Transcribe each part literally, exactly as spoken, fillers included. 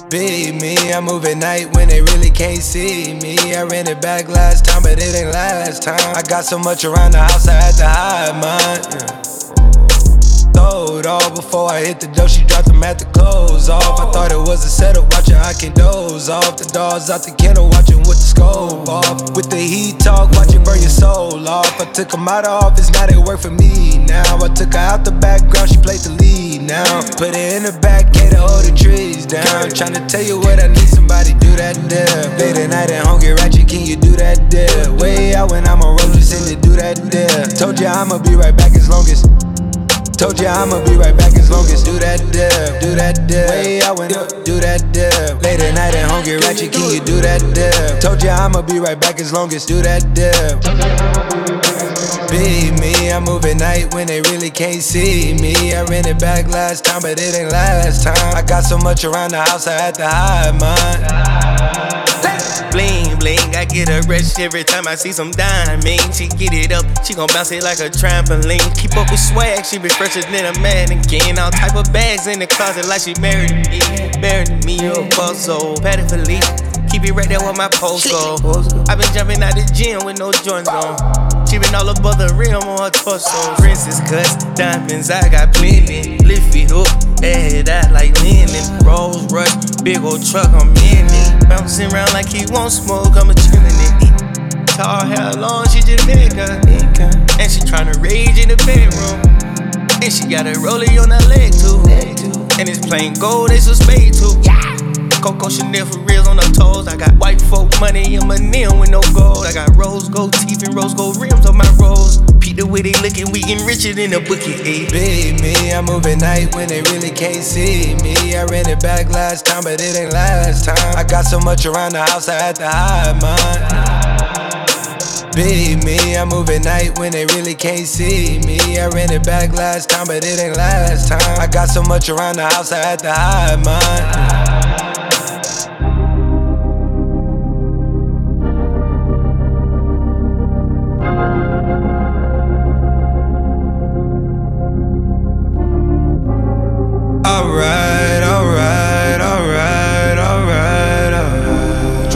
Be me, I move at night when they really can't see me. I ran it back last time, but it ain't last time. I got so much around the house, I had to hide mine. Yeah. Throw it all before I hit the door. She dropped them at the clothes off. I thought it was a setup, watching I can doze off. The dogs out the kennel, watching with the scope off. With the heat talk, watching burn your soul off. I took them out of office, now they work for me now. I took her out the background, she played the lead now. Put her in the back, gate to hold the trees down. Tryna tell you what I need, somebody do that deal. Late at night and hungry ratchet, can you do that deal? Way out when I'm a road, just in to do that deal. Told ya I'ma be right back as long as Told ya I'ma be right back as long as do that deal, do that deal. Way I went up, do that deal. Late at night and hungry ratchet, can you do that deal? Told ya I'ma be right back as long as do that deal. Be me, I move at night when they really can't see me. I ran it back last time, but it ain't last time. I got so much around the house, I had to hide mine. Bling, bling, I get a rush every time I see some diamonds. She get it up, she gon' bounce it like a trampoline. Keep up with swag, she be fresher than a mannequin. All type of bags in the closet like she married to me. Married to me, a boss, so Patty Philippe. Keep it right there with my post go. I been jumping out the gym with no joints on. She been all above the rim on her torso. Princess cuts, diamonds, I got plenty. Lift it up, add that like linen. Rolls Royce, big old truck, I'm in it. Bouncing around like he won't smoke, I'm a chillin' it. Tall hair long, she just nigga. And she tryna rage in the bedroom. And she got a rollie on her leg too. And it's plain gold, it's a spade too. Coco Chanel for reals on her toes. I got white folk money in my nail with no gold. I got rose gold teeth and rose gold rims on my rose. Pete the way they lookin', we getting richer than a bookie. Eh? Be me, I move at night when they really can't see me. I ran it back last time, but it ain't last time. I got so much around the house, I had to hide mine. Be me, I move at night when they really can't see me. I ran it back last time, but it ain't last time. I got so much around the house, I had to hide mine. Alright, alright, alright, alright, alright,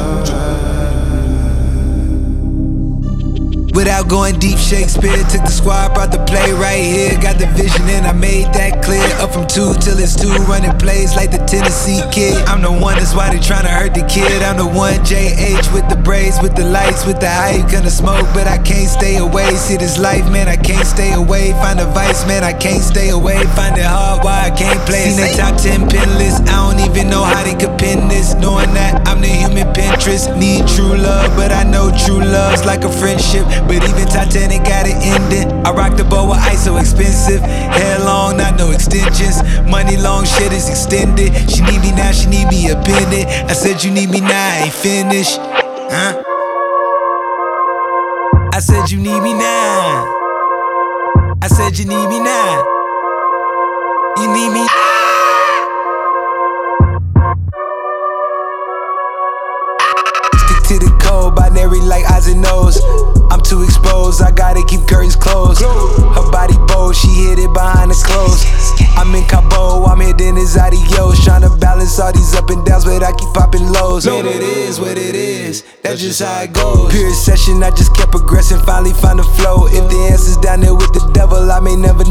alright. Without going deep, Shakespeare took the squad, brought the play right here. Got the vision and I made that clear. Up from two till it's two, running plays like the Tennessee Kid. I'm the one, that's why they tryna hurt the kid. I'm the one, J H with the braids, with the lights, with the hype. Gonna smoke, but I can't stay away. See this life, man, I can't stay away. Find a vice, man, I can't stay away. Find it hard, why I can't play. Seen they top ten pin list, I don't even know how they could pin this. Knowing that I'm the human Pinterest. Need true love, but I know true love's like a friendship. But even Titanic got it ending. I rock the boat with ice so expensive. Hair long, not no extensions. Money long, shit is extended. She need me now, she need me up in it. I said you need me now, I ain't finished. Huh? I said you need me now. I said you need me now. You need me. Stick to the code, binary like eyes and nose. I'm too exposed, I gotta keep curtains closed. Her body bold, she hid it behind the clothes. I'm in Cabo, I'm hitting his adios. Tryna balance all these up and downs, but I keep popping lows. Man, it is what it is, that's just how it goes. Pure session, I just kept progressing, finally found the flow. If the answer's down there with the devil, I may never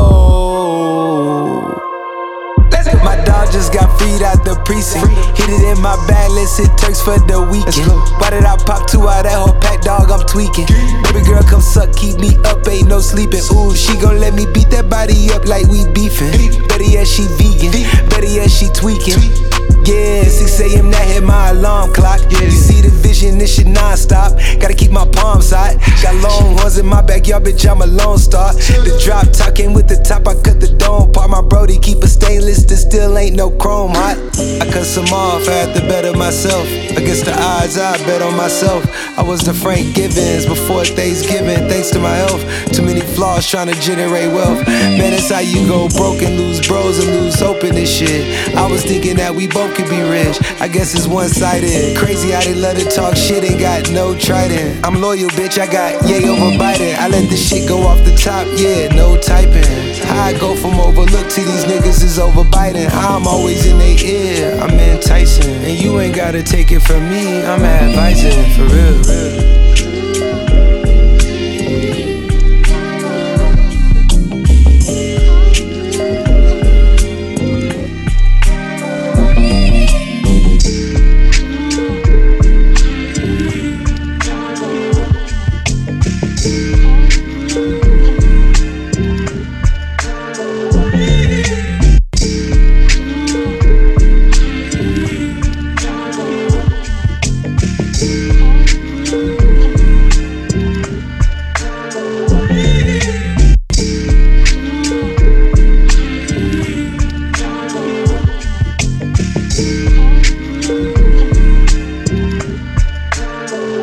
know. My dog just got freed out the precinct. Hit it in my bag, let's hit Turks for the weekend. Why did I pop two out that whole pack, dog? I'm tweaking. Baby girl, come suck, keep me up, ain't no sleeping. Ooh, she gon' let me beat that body up like we beefing. Better yet, she vegan. Better yet, she tweaking. Yeah, six A M that hit my alarm clock. You see the vision, this shit non-stop. Gotta keep my palms hot. Got long horns in my backyard, bitch, I'm a lone star. The drop top came with the top, I cut the dome part. My brody keep a stainless, there still ain't no chrome hot. I cut some off, I had to better myself. Against the odds, I bet on myself. I was the Frank Givens before Thanksgiving. Thanks to my health, too many flaws trying to generate wealth. Man, that's how you go broke and lose bros and lose hope in this shit. I was thinking that we both could be rich. I guess it's one-sided. Crazy how they love to talk shit and got no trident. I'm loyal, bitch, I got yay over Biden. I let this shit go off the top, yeah, no typing. How I go from overlooked to these niggas is over biting. I'm always in their ear, I'm enticing. And you ain't gotta take it from me, I'm advising, for real.